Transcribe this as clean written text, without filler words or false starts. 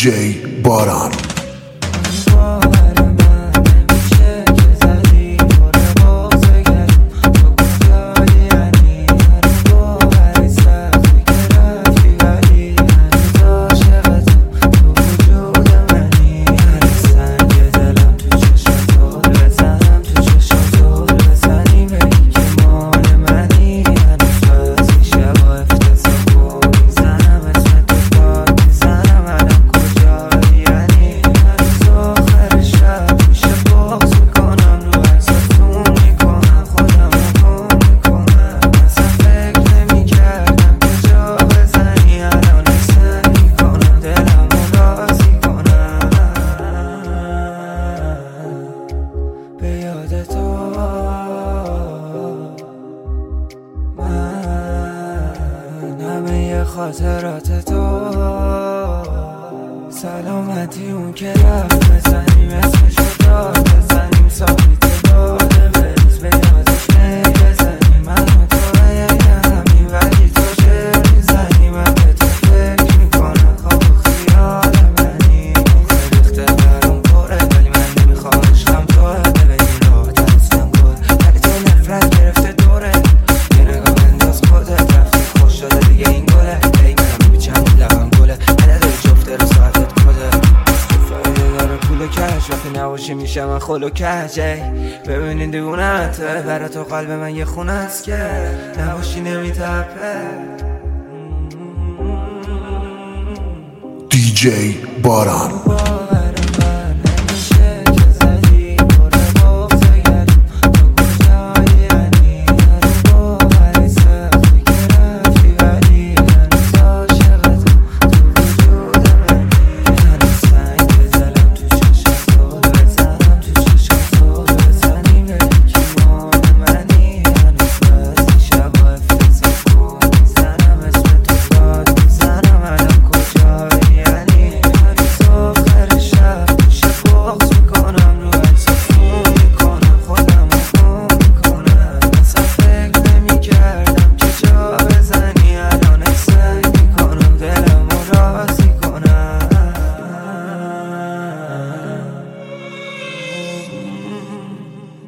دیجی باران. خاطرات تو سلامتی اون که رفت بزنیم اسمشو داد بزنیم ثابت داده بریز به یادش بزنیم من و تو همین ولی تو چه میزنی من به تو فکر میکنم خواب و خیال منی ریخته برام پره ولی من نمیخواشم توه ببینی راه ترسم کن ولی تو نفرت گرفته دوره یه نگاه انداز خودت رفتی خوش شده دیگه این گله وقتی نباشی میشه من خلو کجی ببینین دیوونته برای تو قلب من یه خونه است که نباشی نمیتپه. دیجی باران.